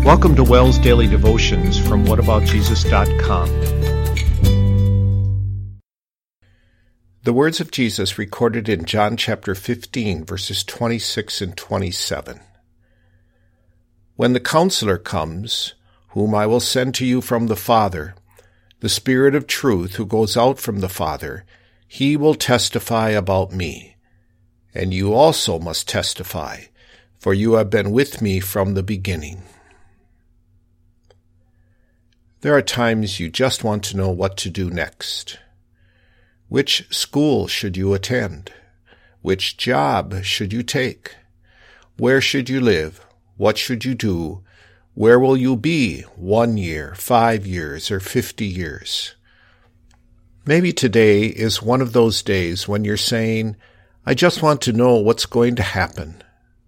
Welcome to WELS Daily Devotions from whataboutjesus.com. The words of Jesus recorded in John chapter 15, verses 26 and 27. When the Counselor comes, whom I will send to you from the Father, the Spirit of truth who goes out from the Father, he will testify about me. And you also must testify, for you have been with me from the beginning. There are times you just want to know what to do next. Which school should you attend? Which job should you take? Where should you live? What should you do? Where will you be 1 year, 5 years, or 50 years? Maybe today is one of those days when you're saying, I just want to know what's going to happen.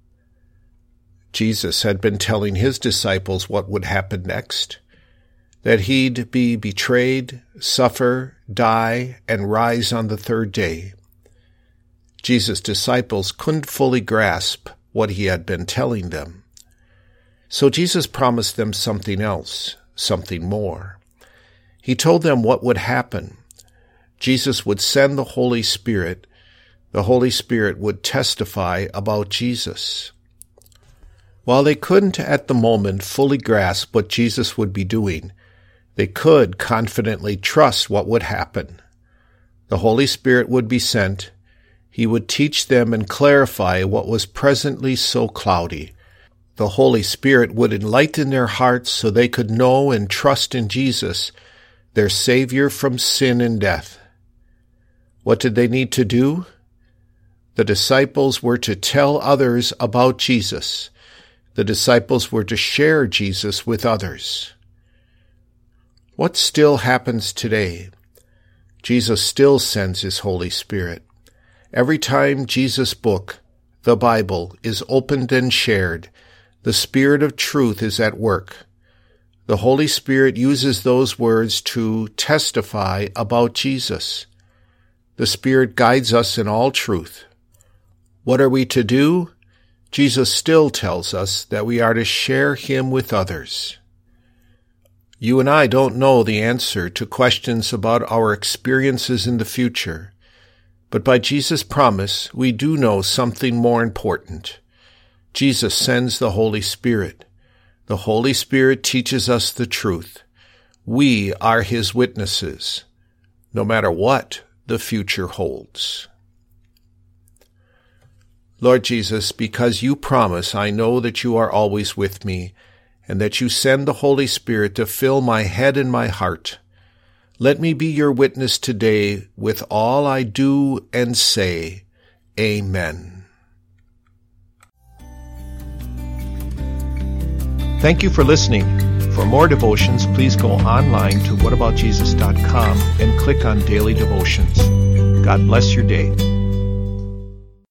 Jesus had been telling his disciples what would happen next, that he'd be betrayed, suffer, die, and rise on the third day. Jesus' disciples couldn't fully grasp what he had been telling them. So Jesus promised them something else, something more. He told them what would happen. Jesus would send the Holy Spirit. The Holy Spirit would testify about Jesus. While they couldn't at the moment fully grasp what Jesus would be doing, they could confidently trust what would happen. The Holy Spirit would be sent. He would teach them and clarify what was presently so cloudy. The Holy Spirit would enlighten their hearts so they could know and trust in Jesus, their Savior from sin and death. What did they need to do? The disciples were to tell others about Jesus. The disciples were to share Jesus with others. What still happens today? Jesus still sends his Holy Spirit. Every time Jesus' book, the Bible, is opened and shared, the Spirit of truth is at work. The Holy Spirit uses those words to testify about Jesus. The Spirit guides us in all truth. What are we to do? Jesus still tells us that we are to share him with others. You and I don't know the answer to questions about our experiences in the future, but by Jesus' promise, we do know something more important. Jesus sends the Holy Spirit. The Holy Spirit teaches us the truth. We are his witnesses, no matter what the future holds. Lord Jesus, because you promise, I know that you are always with me, and that you send the Holy Spirit to fill my head and my heart. Let me be your witness today with all I do and say. Amen. Thank you for listening. For more devotions, please go online to whataboutjesus.com and click on Daily Devotions. God bless your day.